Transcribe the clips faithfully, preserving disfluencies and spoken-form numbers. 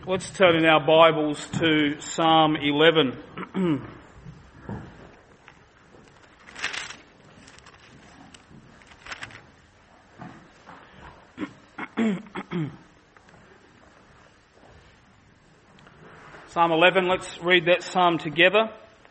Let's turn in our Bibles to Psalm eleven. Psalm eleven, let's read that psalm together.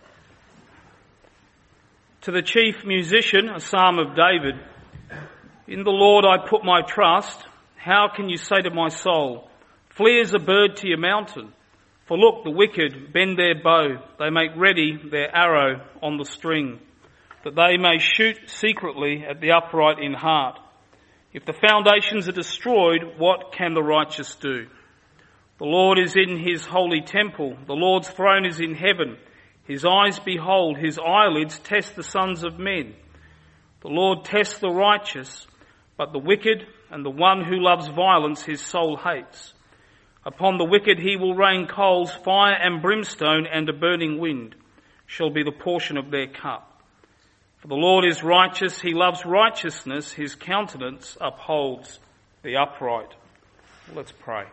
To the chief musician, a psalm of David. In the Lord I put my trust. How can you say to my soul, flee as a bird to your mountain? For look, the wicked bend their bow. They make ready their arrow on the string, that they may shoot secretly at the upright in heart. If the foundations are destroyed, what can the righteous do? The Lord is in his holy temple. The Lord's throne is in heaven. His eyes behold, his eyelids test the sons of men. The Lord tests the righteous, but the wicked and the one who loves violence his soul hates. Upon the wicked he will rain coals, fire and brimstone, and a burning wind shall be the portion of their cup. For the Lord is righteous, he loves righteousness, his countenance upholds the upright. Let's pray.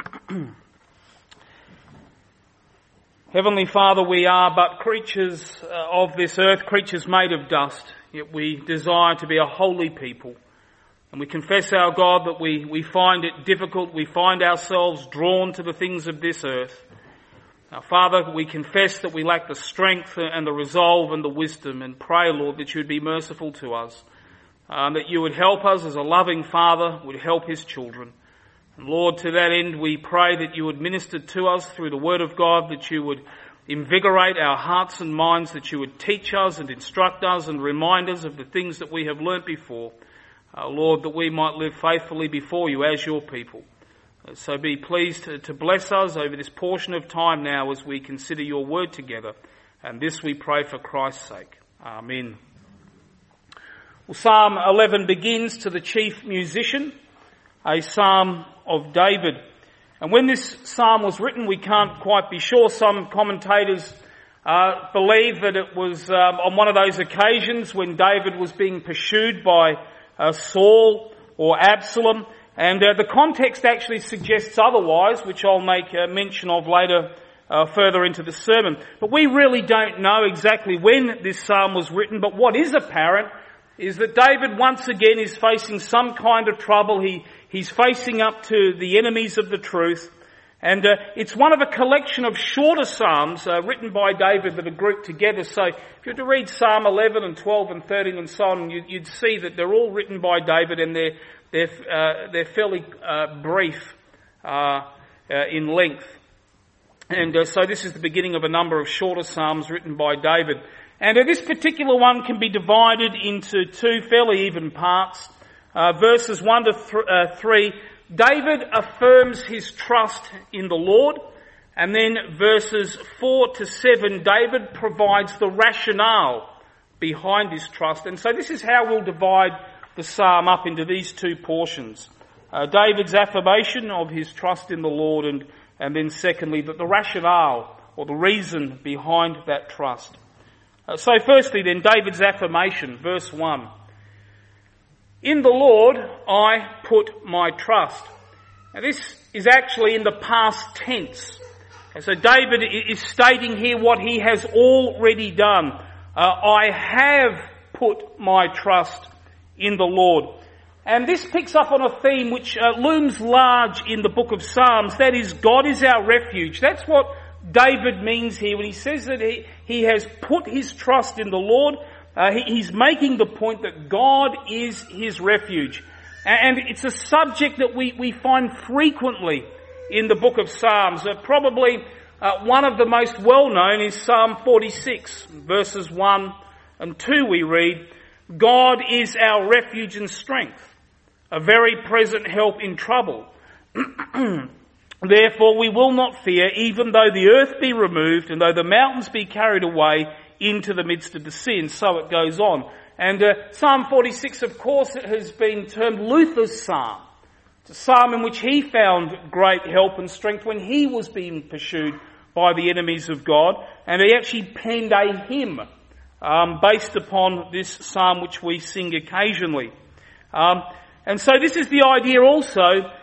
Heavenly Father, we are but creatures of this earth, creatures made of dust, yet we desire to be a holy people. And we confess, our God, that we, we find it difficult, we find ourselves drawn to the things of this earth. Now, Father, we confess that we lack the strength and the resolve and the wisdom, and pray, Lord, that you would be merciful to us, um, that you would help us as a loving Father would help his children. And Lord, to that end, we pray that you would minister to us through the Word of God, that you would invigorate our hearts and minds, that you would teach us and instruct us and remind us of the things that we have learnt before. Uh, Lord, that we might live faithfully before you as your people. Uh, so be pleased to, to bless us over this portion of time now as we consider your word together. And this we pray for Christ's sake. Amen. Well, Psalm eleven begins to the chief musician, a psalm of David. And when this psalm was written, we can't quite be sure. Some commentators uh, believe that it was um, on one of those occasions when David was being pursued by Uh, Saul or Absalom, and uh, the context actually suggests otherwise, which I'll make uh, mention of later uh, further into the sermon. But we really don't know exactly when this psalm was written, but what is apparent is that David once again is facing some kind of trouble. He He's facing up to the enemies of the truth, and uh, it's one of a collection of shorter psalms uh, written by David that are grouped together. So if you were to read Psalm eleven and twelve and thirteen and so on, you, you'd see that they're all written by David, and they're they're uh, they're fairly uh, brief uh, uh, in length. And uh, so this is the beginning of a number of shorter psalms written by David. And uh, this particular one can be divided into two fairly even parts. Uh, verses one to th- uh, three. David affirms his trust in the Lord, and then verses four to seven, David provides the rationale behind his trust. And so this is how we'll divide the psalm up into these two portions. Uh, David's affirmation of his trust in the Lord, and, and then secondly, the, the rationale or the reason behind that trust. Uh, so firstly then, David's affirmation, verse one. In the Lord I put my trust. Now this is actually in the past tense. And so David is stating here what he has already done. Uh, I have put my trust in the Lord. And this picks up on a theme which uh, looms large in the book of Psalms. That is, God is our refuge. That's what David means here when he says that he, he has put his trust in the Lord. Uh, he, he's making the point that God is his refuge. And, and it's a subject that we, we find frequently in the book of Psalms. Uh, probably uh, one of the most well-known is Psalm forty-six, verses one and two we read, God is our refuge and strength, a very present help in trouble. Therefore we will not fear, even though the earth be removed and though the mountains be carried away into the midst of the sea, and so it goes on. And uh, Psalm forty-six, of course, it has been termed Luther's psalm. It's a psalm in which he found great help and strength when he was being pursued by the enemies of God, and he actually penned a hymn um, based upon this psalm which we sing occasionally. Um, And so this is the idea also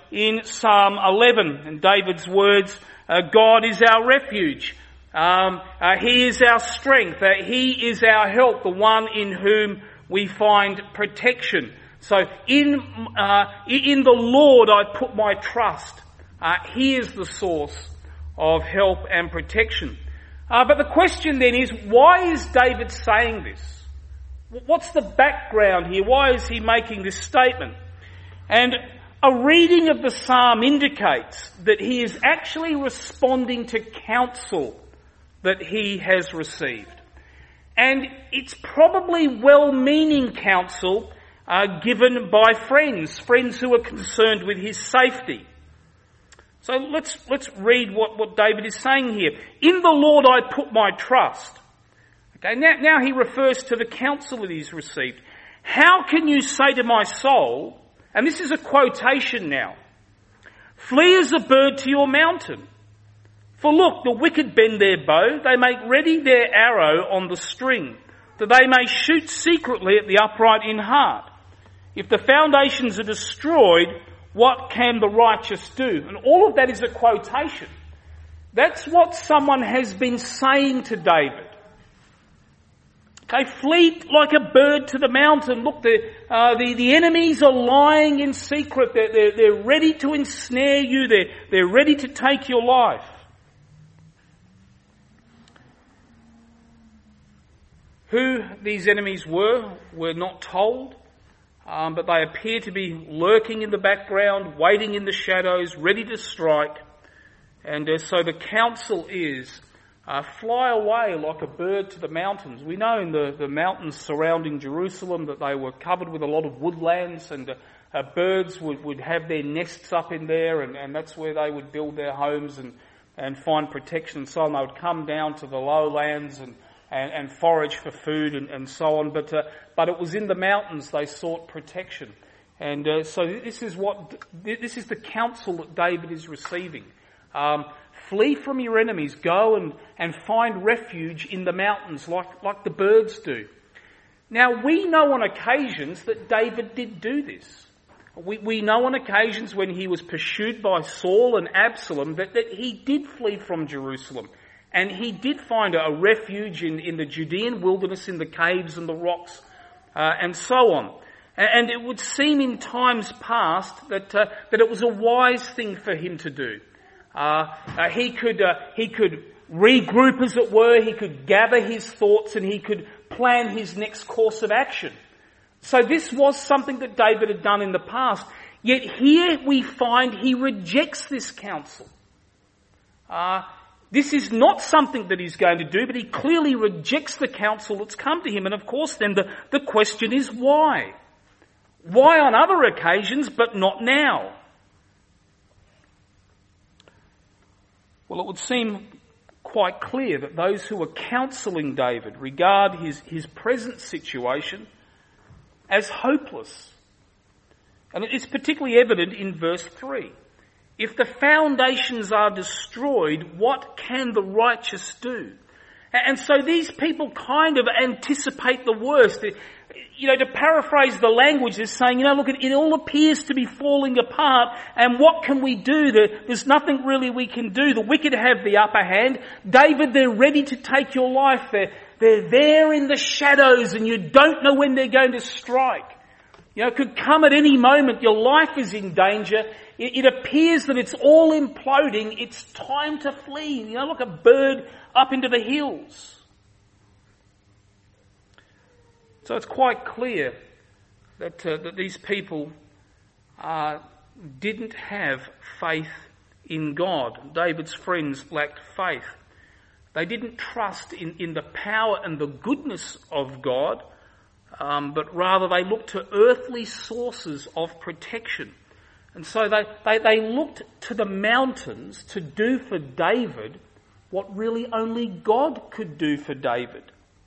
in Psalm eleven, and David's words, uh, God is our refuge. Um, uh, he is our strength. Uh, he is our help, the one in whom we find protection. So in uh, in the Lord I put my trust. Uh, he is the source of help and protection. Uh, but the question then is, why is David saying this? What's the background here? Why is he making this statement? And a reading of the psalm indicates that he is actually responding to counsel that he has received. And it's probably well-meaning counsel uh, given by friends, friends who are concerned with his safety. So let's let's read what, what David is saying here. In the Lord I put my trust. Okay, now, now he refers to the counsel that he's received. How can you say to my soul, and this is a quotation now, flee as a bird to your mountain? For look, the wicked bend their bow, they make ready their arrow on the string, that they may shoot secretly at the upright in heart. If the foundations are destroyed, what can the righteous do? And all of that is a quotation. That's what someone has been saying to David. Okay, flee like a bird to the mountain. Look, the, uh, the, the enemies are lying in secret. They're, they're, they're ready to ensnare you. They're, they're ready to take your life. Who these enemies were, we're not told. Um, but they appear to be lurking in the background, waiting in the shadows, ready to strike. And uh, so the counsel is, uh, fly away like a bird to the mountains. We know in the, the mountains surrounding Jerusalem that they were covered with a lot of woodlands, and uh, uh, birds would, would have their nests up in there, and, and that's where they would build their homes and, and find protection and so on. They would come down to the lowlands and And, and forage for food and, and so on, but uh, but it was in the mountains they sought protection, and uh, so this is what this is the counsel that David is receiving. Um, flee from your enemies, go and and find refuge in the mountains, like like the birds do. Now we know on occasions that David did do this. We we know on occasions when he was pursued by Saul and Absalom that that he did flee from Jerusalem. And he did find a refuge in, in the Judean wilderness, in the caves and the rocks, uh, and so on. And it would seem in times past that uh, that it was a wise thing for him to do. Uh, uh, he could uh, he could regroup, as it were. He could gather his thoughts, and he could plan his next course of action. So this was something that David had done in the past. Yet here we find he rejects this counsel. Uh, This is not something that he's going to do, but he clearly rejects the counsel that's come to him. And of course then the, the question is why? Why on other occasions but not now? Well, it would seem quite clear that those who are counselling David regard his, his present situation as hopeless. And it is particularly evident in verse three. If the foundations are destroyed, what can the righteous do? And so these people kind of anticipate the worst. You know, to paraphrase the language, is saying, you know, look, it all appears to be falling apart, and what can we do? There's nothing really we can do. The wicked have the upper hand. David, they're ready to take your life. They're, they're there in the shadows, and you don't know when they're going to strike. You know, it could come at any moment. Your life is in danger. It, it appears that it's all imploding. It's time to flee. You know, like a bird up into the hills. So it's quite clear that uh, that these people uh, didn't have faith in God. David's friends lacked faith. They didn't trust in, in the power and the goodness of God. Um, but rather they looked to earthly sources of protection. And so they, they, they looked to the mountains to do for David what really only God could do for David.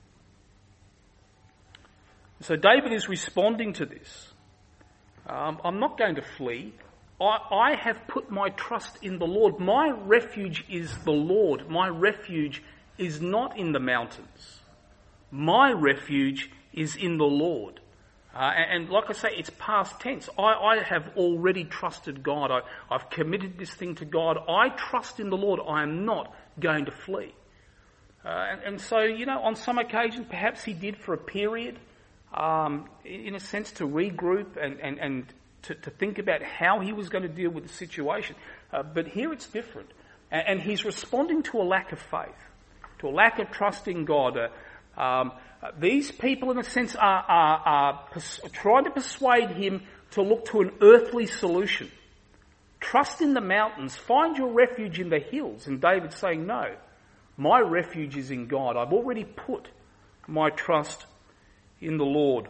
So David is responding to this. Um, I'm not going to flee. I, I have put my trust in the Lord. My refuge is the Lord. My refuge is not in the mountains. My refuge is in the Lord. Uh, and, and like I say, it's past tense. I, I have already trusted God. I, I've committed this thing to God. I trust in the Lord. I am not going to flee. Uh, and, and so, you know, on some occasions, perhaps he did for a period, um, in a sense, to regroup and, and, and to, to think about how he was going to deal with the situation. Uh, but here it's different. And, and he's responding to a lack of faith, to a lack of trust in God. Uh, um, uh, these people, in a sense, are, are, are pers- trying to persuade him to look to an earthly solution. Trust in the mountains. Find your refuge in the hills. And David's saying, no, my refuge is in God. I've already put my trust in the Lord.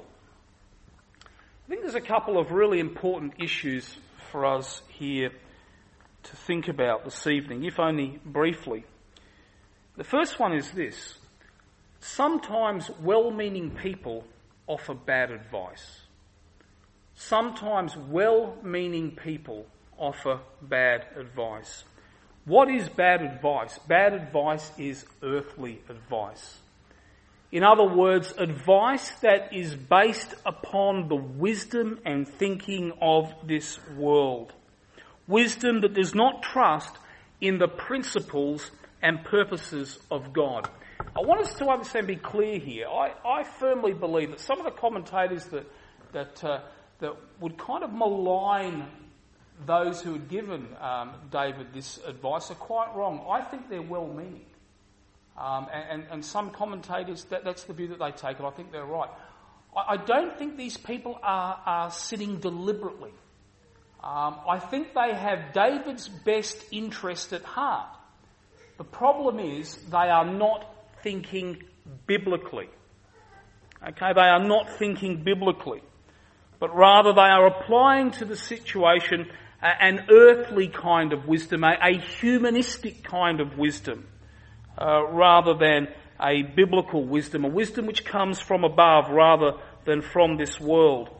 I think there's a couple of really important issues for us here to think about this evening, if only briefly. The first one is this. Sometimes well-meaning people offer bad advice. Sometimes well-meaning people offer bad advice. What is bad advice? Bad advice is earthly advice. In other words, advice that is based upon the wisdom and thinking of this world. Wisdom that does not trust in the principles and purposes of God. I want us to understand, be clear here. I, I firmly believe that some of the commentators that that uh, that would kind of malign those who had given um, David this advice are quite wrong. I think they're well-meaning. Um, and, and, and some commentators, that, that's the view that they take, and I think they're right. I, I don't think these people are, are sitting deliberately. Um, I think they have David's best interest at heart. The problem is they are not thinking biblically. Okay, they are not thinking biblically. But rather they are applying to the situation uh, an earthly kind of wisdom, a, a humanistic kind of wisdom, uh, rather than a biblical wisdom, a wisdom which comes from above rather than from this world.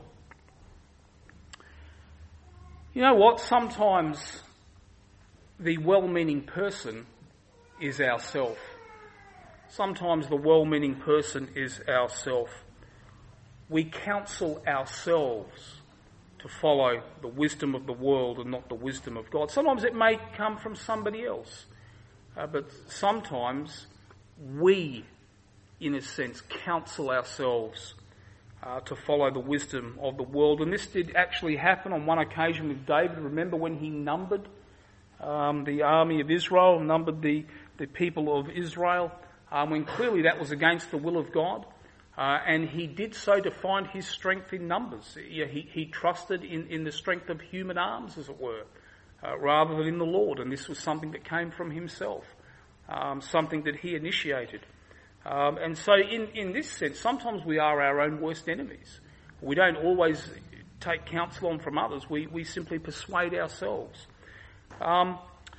You know what? Sometimes the well-meaning person is ourself. Sometimes the well-meaning person is ourself. We counsel ourselves to follow the wisdom of the world and not the wisdom of God. Sometimes it may come from somebody else, uh, but sometimes we, in a sense, counsel ourselves uh, to follow the wisdom of the world. And this did actually happen on one occasion with David. Remember when he numbered um, the army of Israel, numbered the, the people of Israel, um, when clearly that was against the will of God. Uh, and he did so to find his strength in numbers. Yeah, he, he trusted in, in the strength of human arms, as it were, uh, rather than in the Lord. And this was something that came from himself, um, something that he initiated. Um, and so in, in this sense, sometimes we are our own worst enemies. We don't always take counsel on from others. We, we simply persuade ourselves. Um,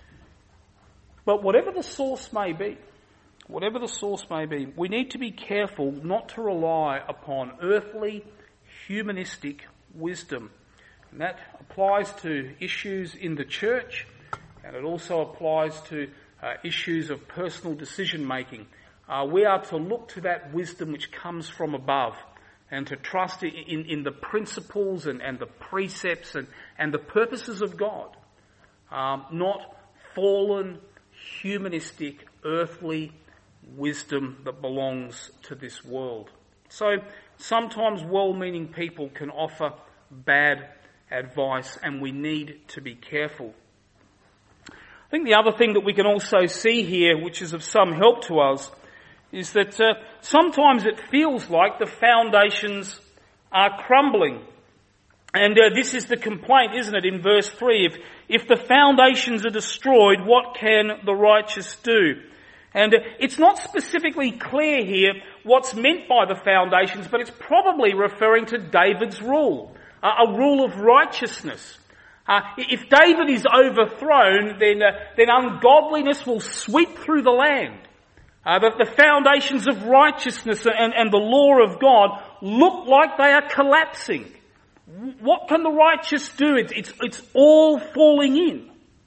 but whatever the source may be, Whatever the source may be, we need to be careful not to rely upon earthly, humanistic wisdom. And that applies to issues in the church, and it also applies to uh, issues of personal decision-making. Uh, we are to look to that wisdom which comes from above and to trust in, in, in the principles and, and the precepts and, and the purposes of God, um, not fallen, humanistic, earthly wisdom that belongs to this world. So sometimes well-meaning people can offer bad advice, and we need to be careful. I think the other thing that we can also see here, which is of some help to us, is that uh, sometimes it feels like the foundations are crumbling. And uh, this is the complaint, isn't it, in verse three? If, if the foundations are destroyed, what can the righteous do? And it's not specifically clear here what's meant by the foundations, but it's probably referring to David's rule, uh, a rule of righteousness. Uh, if David is overthrown, then uh, then ungodliness will sweep through the land. Uh, that the foundations of righteousness and, and the law of God look like they are collapsing. What can the righteous do? It's, it's, it's all falling in.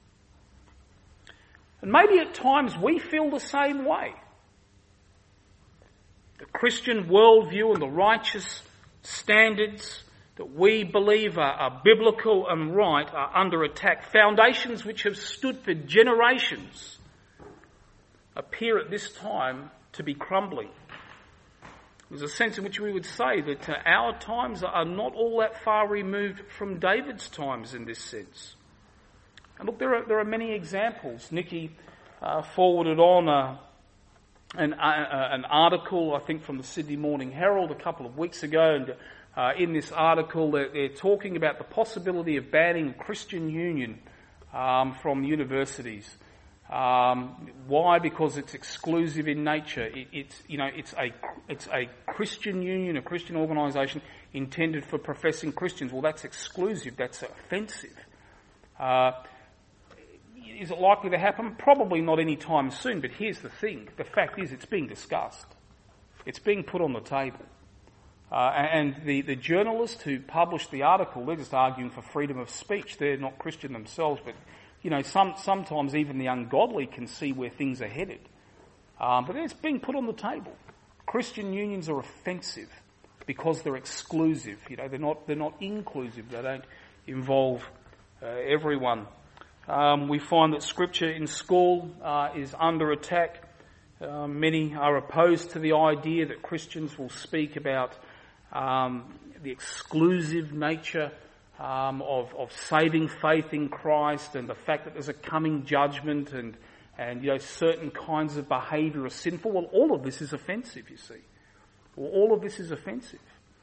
And maybe at times we feel the same way. The Christian worldview and the righteous standards that we believe are, are biblical and right are under attack. Foundations which have stood for generations appear at this time to be crumbling. There's a sense in which we would say that uh, our times are not all that far removed from David's times in this sense. And look, there are, there are many examples. Nikki uh, forwarded on uh, an, uh, an article, I think, from the Sydney Morning Herald a couple of weeks ago, and uh, in this article they're, they're talking about the possibility of banning Christian Union um, from universities. Um, why? Because it's exclusive in nature. It, it's you know it's a it's a Christian union, a Christian organisation intended for professing Christians. Well, that's exclusive. That's offensive. Uh, is it likely to happen? Probably not any time soon. But here's the thing: the fact is, it's being discussed. It's being put on the table. Uh, and the, the journalist who published the article, they're just arguing for freedom of speech. They're not Christian themselves, but you know, some, sometimes even the ungodly can see where things are headed. Um, but it's being put on the table. Christian unions are offensive because they're exclusive. You know, they're not they're not inclusive. They don't involve uh, everyone. Um, we find that Scripture in school uh, is under attack. Uh, many are opposed to the idea that Christians will speak about um, the exclusive nature Um, of, of saving faith in Christ and the fact that there's a coming judgment and, and you know, certain kinds of behaviour are sinful. Well, all of this is offensive, you see. Well, all of this is offensive.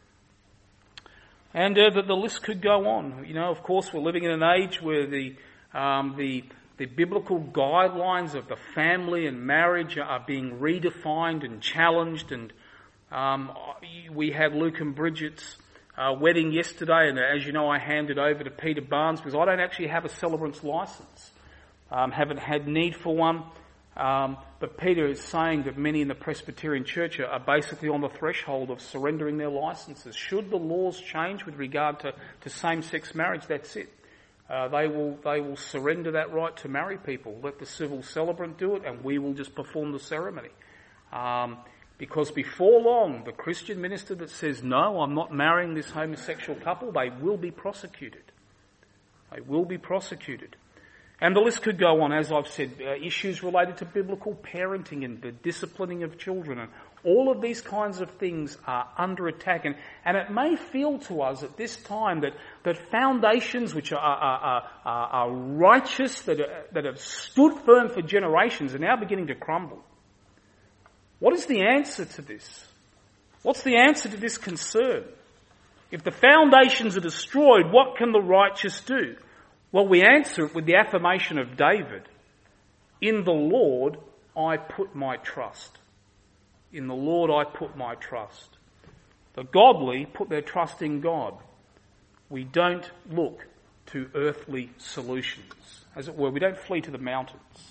And uh, the, the list could go on. You know, of course, we're living in an age where the, um, the, the biblical guidelines of the family and marriage are being redefined and challenged. And um, we had Luke and Bridget's Uh, wedding yesterday, and as you know, I handed over to Peter Barnes because I don't actually have a celebrant's licence. Um, haven't had need for one. Um, but Peter is saying that many in the Presbyterian Church are, are basically on the threshold of surrendering their licences. Should the laws change with regard to, to same-sex marriage, that's it. Uh, they will they will surrender that right to marry people. Let the civil celebrant do it, and we will just perform the ceremony. Um, Because before long, the Christian minister that says, no, I'm not marrying this homosexual couple, they will be prosecuted. They will be prosecuted. And the list could go on, as I've said, uh, issues related to biblical parenting and the disciplining of children. And all of these kinds of things are under attack. And, and it may feel to us at this time that, that foundations which are, are, are, are righteous, that, are, that have stood firm for generations, are now beginning to crumble. What is the answer to this? What's the answer to this concern? If the foundations are destroyed, what can the righteous do? Well, we answer it with the affirmation of David. In the Lord I put my trust. In the Lord I put my trust. The godly put their trust in God. We don't look to earthly solutions. As it were, we don't flee to the mountains.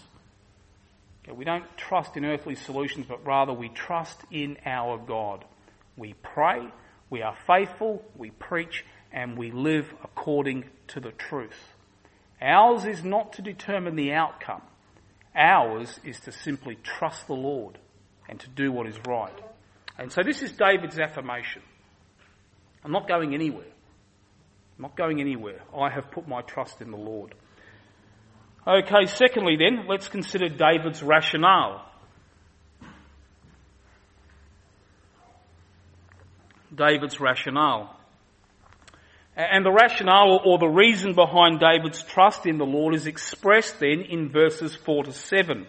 We don't trust in earthly solutions, but rather we trust in our God. We pray, we are faithful, we preach, and we live according to the truth. Ours is not to determine the outcome. Ours is to simply trust the Lord and to do what is right. And so this is David's affirmation. I'm not going anywhere. I'm not going anywhere. I have put my trust in the Lord. Okay, secondly then, let's consider David's rationale. David's rationale. And the rationale or the reason behind David's trust in the Lord is expressed then in verses four to seven.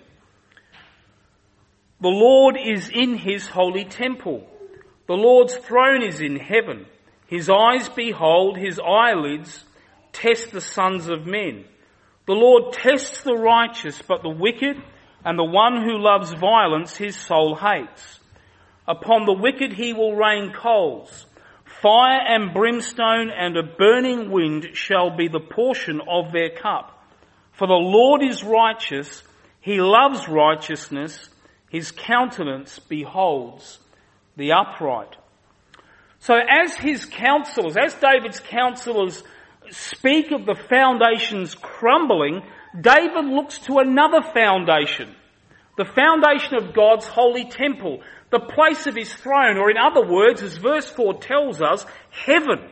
The Lord is in his holy temple. The Lord's throne is in heaven. His eyes behold, his eyelids test the sons of men. The Lord tests the righteous, but the wicked and the one who loves violence his soul hates. Upon the wicked he will rain coals. Fire and brimstone and a burning wind shall be the portion of their cup. For the Lord is righteous, he loves righteousness, his countenance beholds the upright. So as his counselors, as David's counselors speak of the foundations crumbling, David looks to another foundation, the foundation of God's holy temple, the place of his throne, or in other words, as verse four tells us, heaven.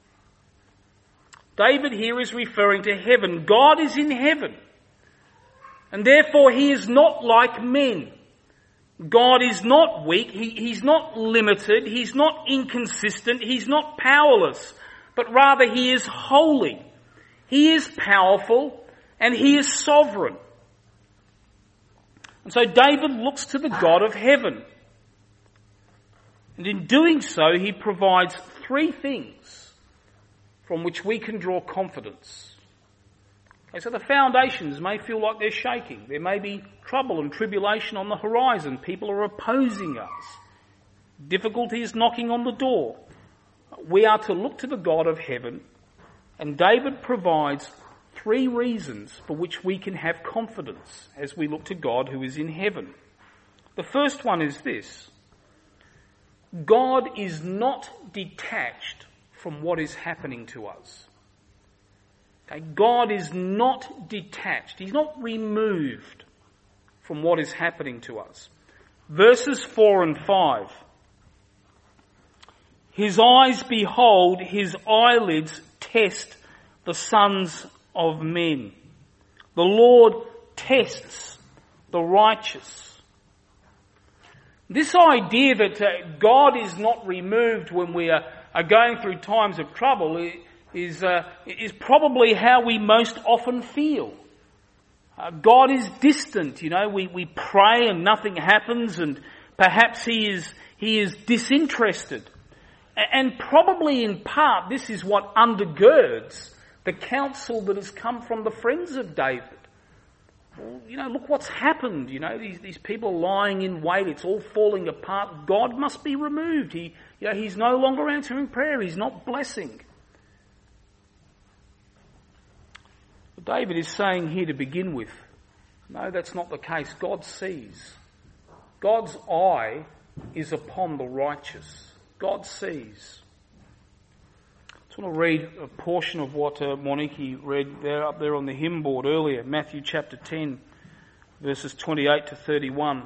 David here is referring to heaven. God is in heaven. And therefore he is not like men. God is not weak. He, he's not limited. He's not inconsistent. He's not powerless. But rather he is holy. He is powerful. And he is sovereign. And so David looks to the God of heaven. And in doing so, he provides three things from which we can draw confidence. Okay, so the foundations may feel like they're shaking. There may be trouble and tribulation on the horizon. People are opposing us. Difficulty is knocking on the door. We are to look to the God of heaven, and David provides three reasons for which we can have confidence as we look to God who is in heaven. The first one is this: God is not detached from what is happening to us. Okay, God is not detached. He's not removed from what is happening to us. Verses four and five. His eyes behold, his eyelids test the sons of men. The Lord tests the righteous. This idea that uh, God is not removed when we are, are going through times of trouble is, uh, is probably how we most often feel. Uh, God is distant, you know, we, we pray and nothing happens, and perhaps he is, he is disinterested. And probably in part this is what undergirds the counsel that has come from the friends of David. Well, you know, look what's happened. You know, these, these people lying in wait. It's all falling apart. God must be removed. He, you know, he's no longer answering prayer. He's not blessing. But David is saying here to begin with, no, that's not the case. God sees. God's eye is upon the righteous. God sees. I just want to read a portion of what uh, Moniki read there up there on the hymn board earlier, Matthew chapter ten, verses twenty-eight to thirty-one.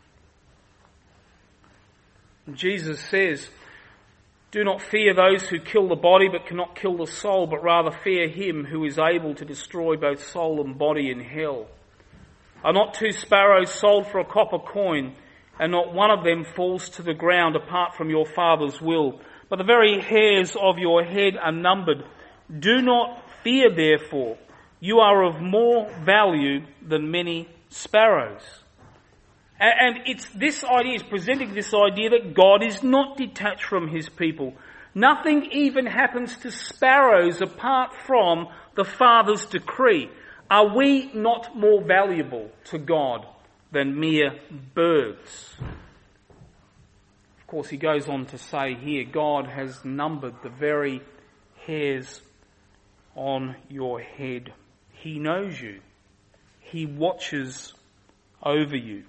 And Jesus says, "Do not fear those who kill the body but cannot kill the soul, but rather fear him who is able to destroy both soul and body in hell. Are not two sparrows sold for a copper coin, and not one of them falls to the ground apart from your Father's will? But the very hairs of your head are numbered. Do not fear, therefore. You are of more value than many sparrows." And it's this idea, is presenting this idea that God is not detached from his people. Nothing even happens to sparrows apart from the Father's decree. Are we not more valuable to God than mere birds? Of course, he goes on to say here, God has numbered the very hairs on your head. He knows you. He watches over you.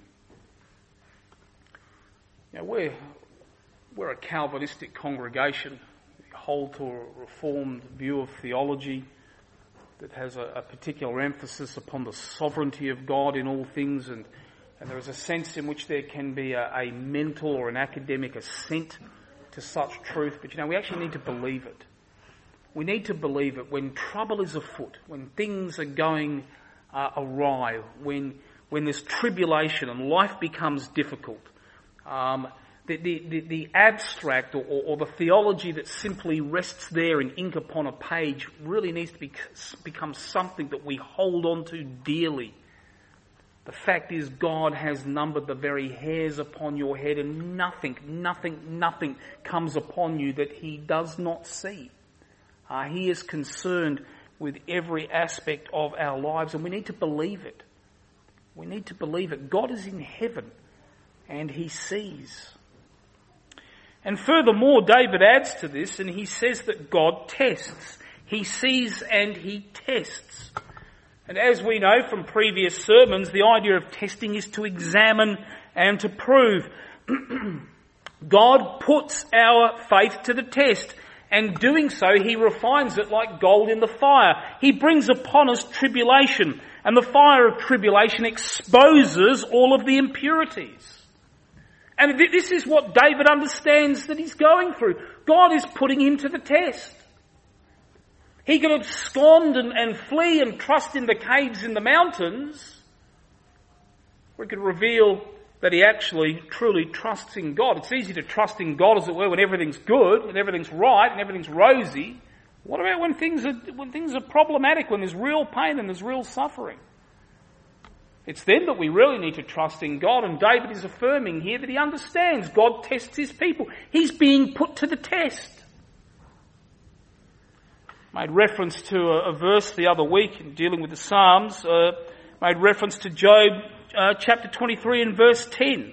Now, we're, we're a Calvinistic congregation. We hold to a Reformed view of theology that has a, a particular emphasis upon the sovereignty of God in all things, and And there is a sense in which there can be a, a mental or an academic assent to such truth. But, you know, we actually need to believe it. We need to believe it when trouble is afoot, when things are going uh, awry, when when there's tribulation and life becomes difficult. Um, the, the, the, the abstract or, or, or the theology that simply rests there in ink upon a page really needs to be, become something that we hold on to dearly. The fact is, God has numbered the very hairs upon your head, and nothing, nothing, nothing comes upon you that he does not see. Uh, he is concerned with every aspect of our lives, and we need to believe it. We need to believe it. God is in heaven, and he sees. And furthermore, David adds to this, and he says that God tests. He sees and he tests. And as we know from previous sermons, the idea of testing is to examine and to prove. God puts our faith to the test, and doing so, he refines it like gold in the fire. He brings upon us tribulation, and the fire of tribulation exposes all of the impurities. And th- this is what David understands that he's going through. God is putting him to the test. He could abscond and, and flee and trust in the caves in the mountains, or he could reveal that he actually truly trusts in God. It's easy to trust in God, as it were, when everything's good, when everything's right, and everything's rosy. What about when things are when things are problematic, when there's real pain and there's real suffering? It's then that we really need to trust in God, and David is affirming here that he understands God tests his people. He's being put to the test. Made reference to a, a verse the other week in dealing with the Psalms, uh, made reference to Job uh, chapter twenty-three and verse ten.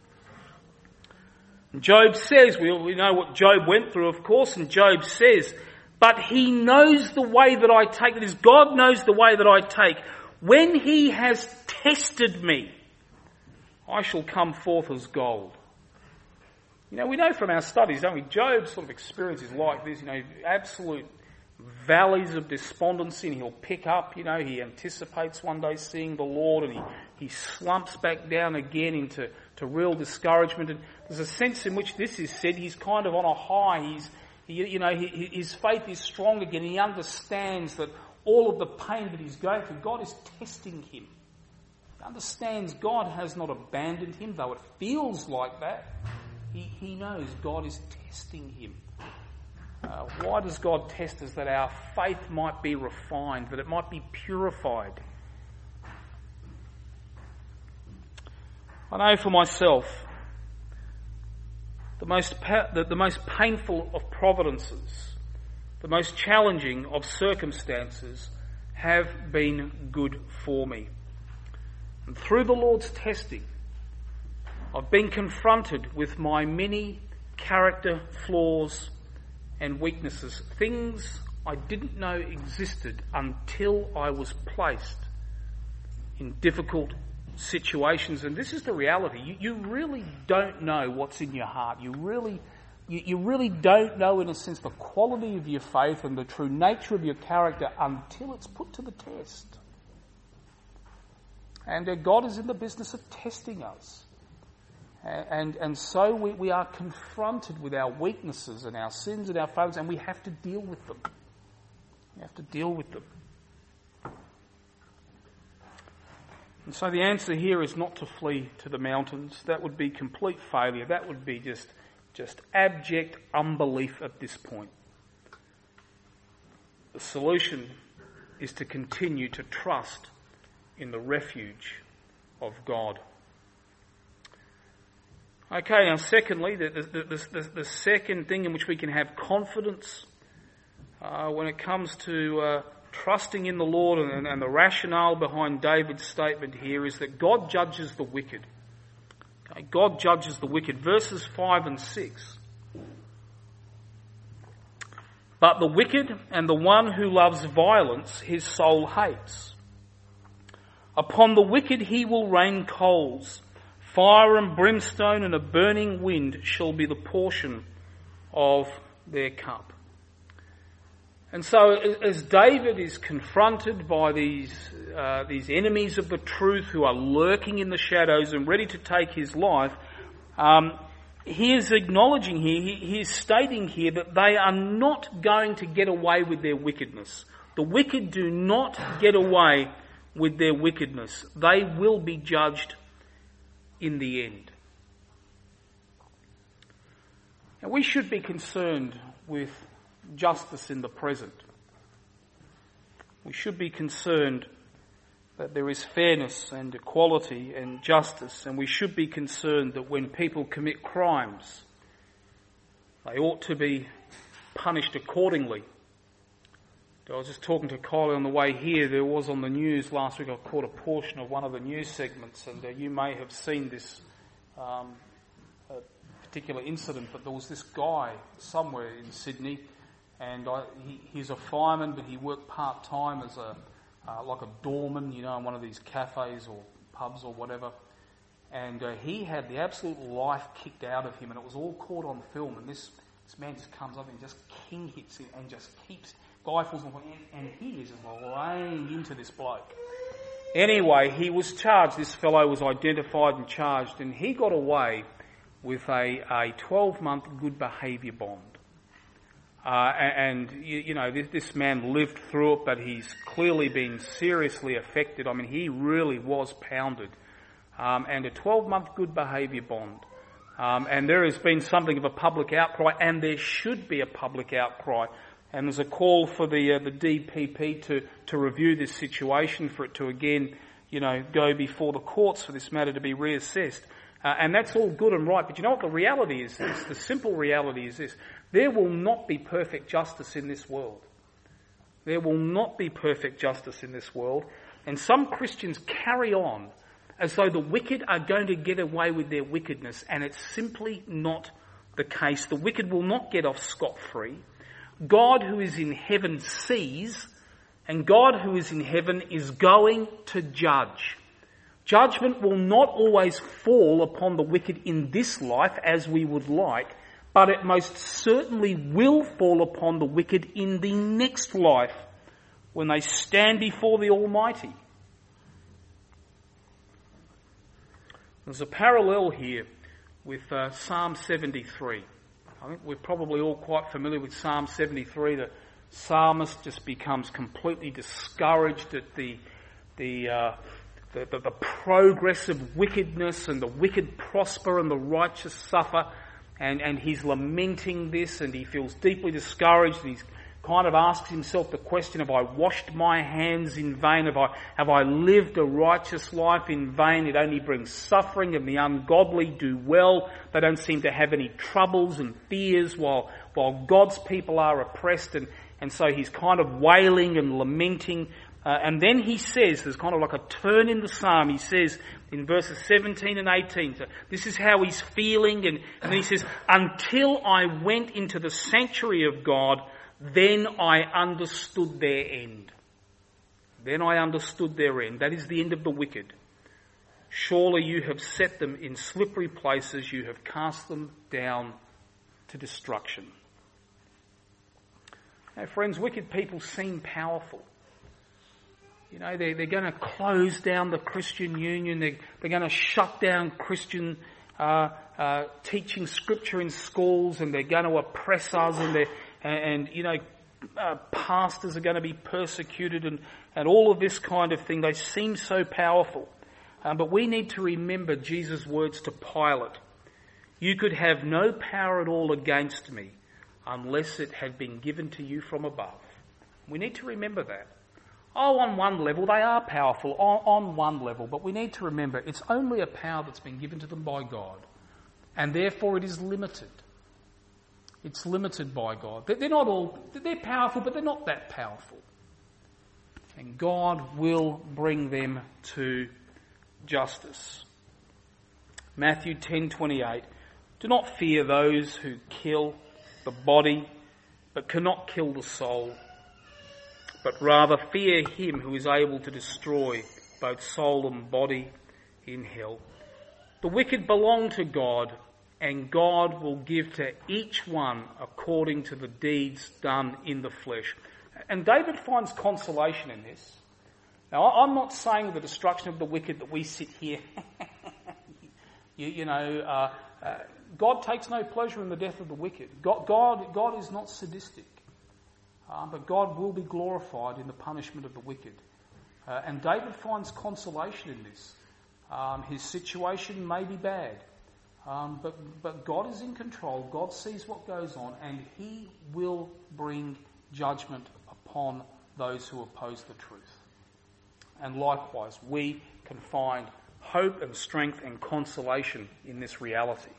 And Job says, we, we know what Job went through, of course, and Job says, but he knows the way that I take, that is, God knows the way that I take. When he has tested me, I shall come forth as gold. You know, we know from our studies, don't we, Job's sort of experience is like this, you know, absolute valleys of despondency, and he'll pick up, you know, he anticipates one day seeing the Lord, and he, he slumps back down again into to real discouragement. And there's a sense in which this is said, he's kind of on a high, he's, he, you know, he, his faith is strong again, he understands that all of the pain that he's going through, God is testing him. He understands God has not abandoned him, though it feels like that. He, he knows God is testing him. Uh, why does God test us? That our faith might be refined, that it might be purified. I know for myself, the most pa- the, the most painful of providences, the most challenging of circumstances have been good for me. And through the Lord's testing, I've been confronted with my many character flaws and weaknesses, things I didn't know existed until I was placed in difficult situations. And this is the reality. You, you really don't know what's in your heart. You really, you, you really don't know, in a sense, the quality of your faith and the true nature of your character until it's put to the test. And uh, God is in the business of testing us. And and so we, we are confronted with our weaknesses and our sins and our failures, and we have to deal with them. We have to deal with them. And so the answer here is not to flee to the mountains. That would be complete failure. That would be just, just abject unbelief at this point. The solution is to continue to trust in the refuge of God. Okay, now secondly, the, the, the, the, the second thing in which we can have confidence uh, when it comes to uh, trusting in the Lord, and, and the rationale behind David's statement here is that God judges the wicked. Okay, God judges the wicked. Verses five and six. But the wicked and the one who loves violence his soul hates. Upon the wicked he will rain coals. Fire and brimstone and a burning wind shall be the portion of their cup. And so as David is confronted by these uh, these enemies of the truth who are lurking in the shadows and ready to take his life, um, he is acknowledging here, he, he is stating here that they are not going to get away with their wickedness. The wicked do not get away with their wickedness. They will be judged in the end. Now, we should be concerned with justice in the present. We should be concerned that there is fairness and equality and justice, and we should be concerned that when people commit crimes, they ought to be punished accordingly. I was just talking to Kylie on the way here. There was on the news last week, I caught a portion of one of the news segments, and uh, you may have seen this um, uh, particular incident, but there was this guy somewhere in Sydney, and I, he, he's a fireman, but he worked part-time as a uh, like a doorman, you know, in one of these cafes or pubs or whatever, and uh, he had the absolute life kicked out of him, and it was all caught on film, and this, this man just comes up and just king hits him and just keeps... Guy falls on the floor, and he is just laying into this bloke. Anyway, he was charged. This fellow was identified and charged, and he got away with a, a twelve-month good behaviour bond. Uh, and, you, you know, this, this man lived through it, but he's clearly been seriously affected. I mean, he really was pounded. Um, and a twelve-month good behaviour bond. Um, and there has been something of a public outcry, and there should be a public outcry. And there's a call for the uh, the D P P to, to review this situation, for it to again, you know, go before the courts for this matter to be reassessed. Uh, and that's all good and right. But you know what the reality is? This, the simple reality is this. There will not be perfect justice in this world. There will not be perfect justice in this world. And some Christians carry on as though the wicked are going to get away with their wickedness. And it's simply not the case. The wicked will not get off scot-free. God who is in heaven sees, and God who is in heaven is going to judge. Judgment will not always fall upon the wicked in this life as we would like, but it most certainly will fall upon the wicked in the next life when they stand before the Almighty. There's a parallel here with uh, Psalm seventy-three. I think we're probably all quite familiar with Psalm seventy-three. The psalmist just becomes completely discouraged at the the, uh, the, the the progress of wickedness, and the wicked prosper and the righteous suffer, and, and he's lamenting this, and he feels deeply discouraged, and he's kind of asks himself the question, have I washed my hands in vain? Have I, have I lived a righteous life in vain? It only brings suffering, and the ungodly do well. They don't seem to have any troubles and fears while, while God's people are oppressed. And, and so he's kind of wailing and lamenting. Uh, and then he says, there's kind of like a turn in the psalm. He says in verses seventeen and eighteen, so this is how he's feeling. And, and then he says, until I went into the sanctuary of God, then I understood their end. Then I understood their end. That is the end of the wicked. Surely you have set them in slippery places. You have cast them down to destruction. Now, friends, wicked people seem powerful. You know, they're, they're going to close down the Christian Union. They're, they're going to shut down Christian uh, uh, teaching scripture in schools, and they're going to oppress us, and they're And, and, you know, uh, pastors are going to be persecuted, and, and all of this kind of thing. They seem so powerful. Um, but we need to remember Jesus' words to Pilate. You could have no power at all against me unless it had been given to you from above. We need to remember that. Oh, on one level, they are powerful, on, on one level. But we need to remember it's only a power that's been given to them by God. And therefore it is limited. It's limited by God. They're not all, they're powerful, but they're not that powerful. And God will bring them to justice. Matthew ten twenty-eight. Do not fear those who kill the body, but cannot kill the soul. But rather fear him who is able to destroy both soul and body in hell. The wicked belong to God, and God will give to each one according to the deeds done in the flesh. And David finds consolation in this. Now, I'm not saying the destruction of the wicked that we sit here. you, you know, uh, uh, God takes no pleasure in the death of the wicked. God, God, God is not sadistic. Uh, but God will be glorified in the punishment of the wicked. Uh, and David finds consolation in this. Um, his situation may be bad. Um, but, but God is in control. God sees what goes on, and he will bring judgment upon those who oppose the truth. And likewise, we can find hope and strength and consolation in this reality.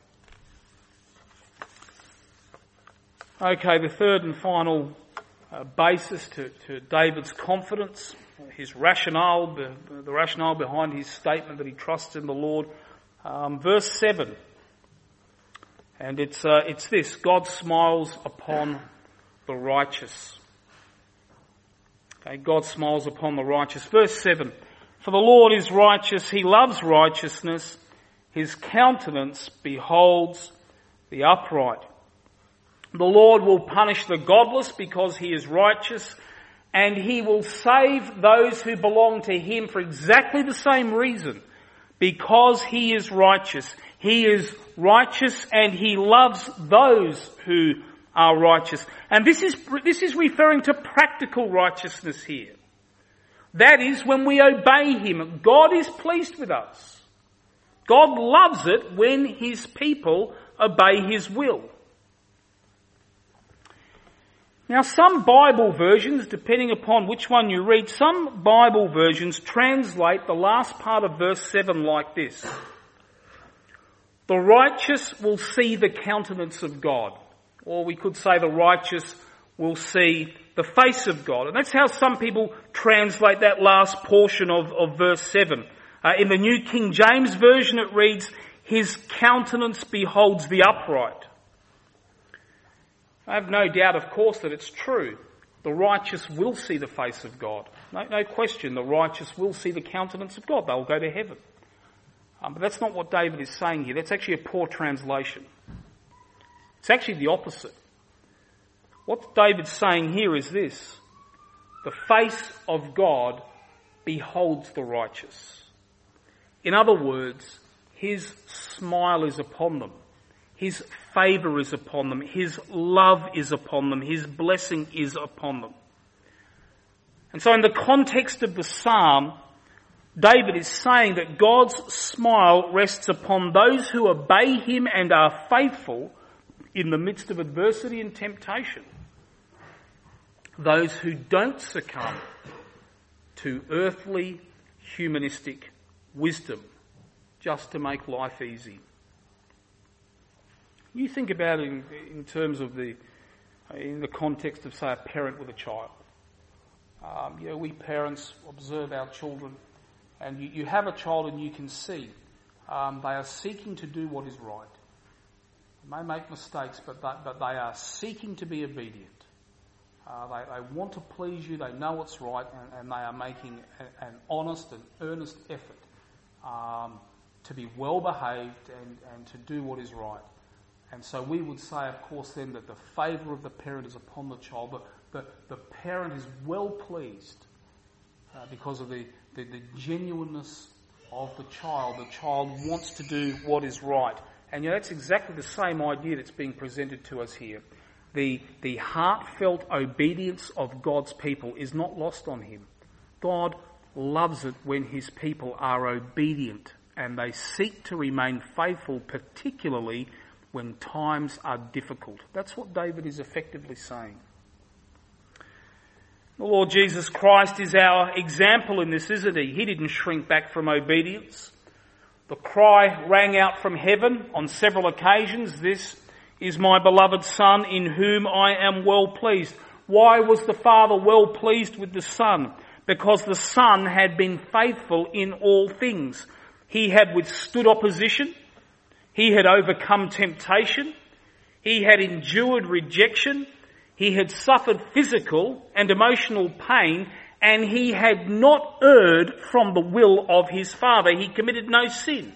Okay, the third and final uh, basis to, to David's confidence, his rationale, the, the rationale behind his statement that he trusts in the Lord. Um, verse seven. And it's uh, it's this: God smiles upon the righteous. Okay, God smiles upon the righteous. Verse seven: For the Lord is righteous; he loves righteousness. His countenance beholds the upright. The Lord will punish the godless because he is righteous, and he will save those who belong to him for exactly the same reason, because he is righteous. He is righteous and he loves those who are righteous. And this is, this is referring to practical righteousness here. That is when we obey him. God is pleased with us. God loves it when his people obey his will. Now, some Bible versions, depending upon which one you read, some Bible versions translate the last part of verse seven like this. The righteous will see the countenance of God. Or we could say the righteous will see the face of God. And that's how some people translate that last portion of, of verse seven. Uh, in the New King James Version it reads, his countenance beholds the upright. I have no doubt, of course, that it's true. The righteous will see the face of God. No, no question, the righteous will see the countenance of God. They'll go to heaven. Um, but that's not what David is saying here. That's actually a poor translation. It's actually the opposite. What David's saying here is this. The face of God beholds the righteous. In other words, his smile is upon them. His favour is upon them. His love is upon them. His blessing is upon them. And so in the context of the psalm, David is saying that God's smile rests upon those who obey him and are faithful in the midst of adversity and temptation. Those who don't succumb to earthly, humanistic wisdom just to make life easy. You think about it in, in terms of the, in the context of, say, a parent with a child. Um, you know, we parents observe our children, and you, you have a child and you can see um, they are seeking to do what is right. They may make mistakes, but they, but they are seeking to be obedient. Uh, they, they want to please you, they know what's right, and, and they are making a, an honest and earnest effort um, to be well behaved and, and to do what is right. And so we would say, of course, then that the favour of the parent is upon the child. But the, the parent is well pleased uh, because of the, the, the genuineness of the child. The child wants to do what is right. And you know, that's exactly the same idea that's being presented to us here. The, the heartfelt obedience of God's people is not lost on him. God loves it when his people are obedient and they seek to remain faithful, particularly when times are difficult. That's what David is effectively saying. The Lord Jesus Christ is our example in this, isn't he? He didn't shrink back from obedience. The cry rang out from heaven on several occasions, "This is my beloved Son in whom I am well pleased." Why was the Father well pleased with the Son? Because the Son had been faithful in all things. He had withstood opposition. He had overcome temptation. He had endured rejection. He had suffered physical and emotional pain, and he had not erred from the will of his Father. He committed no sin.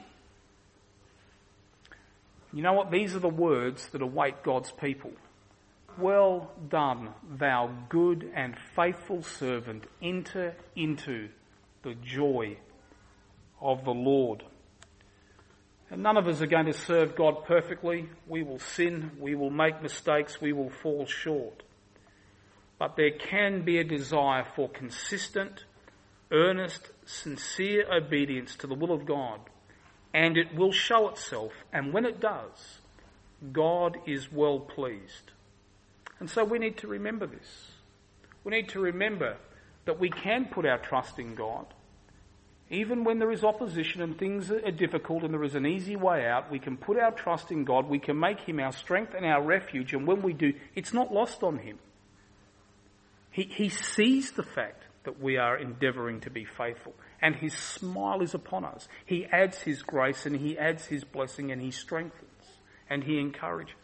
You know what? These are the words that await God's people. Well done, thou good and faithful servant. Enter into the joy of the Lord. And none of us are going to serve God perfectly. We will sin, we will make mistakes, we will fall short. But there can be a desire for consistent, earnest, sincere obedience to the will of God. And it will show itself. And when it does, God is well pleased. And so we need to remember this. We need to remember that we can put our trust in God. Even when there is opposition and things are difficult and there is an easy way out, we can put our trust in God. We can make him our strength and our refuge. And when we do, it's not lost on him. He, he sees the fact that we are endeavouring to be faithful. And his smile is upon us. He adds his grace and he adds his blessing and he strengthens and he encourages.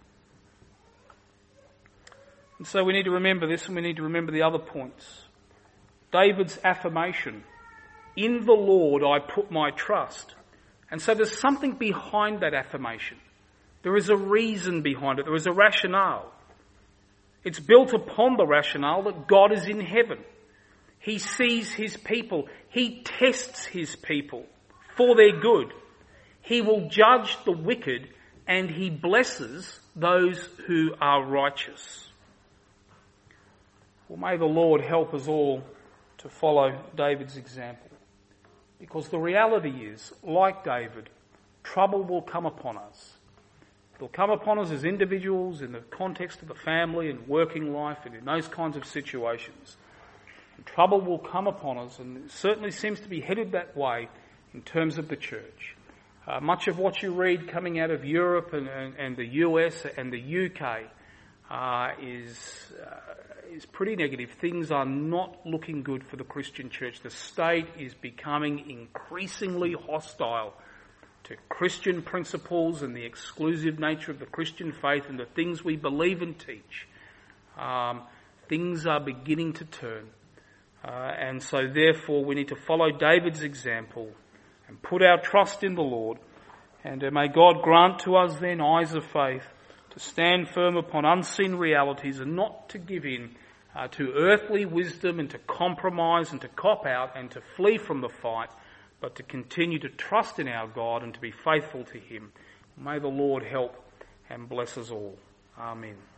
And so we need to remember this, and we need to remember the other points. David's affirmation, "In the Lord I put my trust." And so there's something behind that affirmation. There is a reason behind it. There is a rationale. It's built upon the rationale that God is in heaven. He sees his people. He tests his people for their good. He will judge the wicked, and he blesses those who are righteous. Well, may the Lord help us all to follow David's example. Because the reality is, like David, trouble will come upon us. It'll come upon us as individuals in the context of the family and working life and in those kinds of situations. And trouble will come upon us, and it certainly seems to be headed that way in terms of the church. Uh, much of what you read coming out of Europe and, and, and the U S and the U K uh, is uh, is pretty negative. Things are not looking good for the Christian church. The state is becoming increasingly hostile to Christian principles and the exclusive nature of the Christian faith and the things we believe and teach. Um, things are beginning to turn. Uh, and so therefore we need to follow David's example and put our trust in the Lord. And uh, may God grant to us then eyes of faith to stand firm upon unseen realities and not to give in uh, to earthly wisdom and to compromise and to cop out and to flee from the fight, but to continue to trust in our God and to be faithful to him. May the Lord help and bless us all. Amen.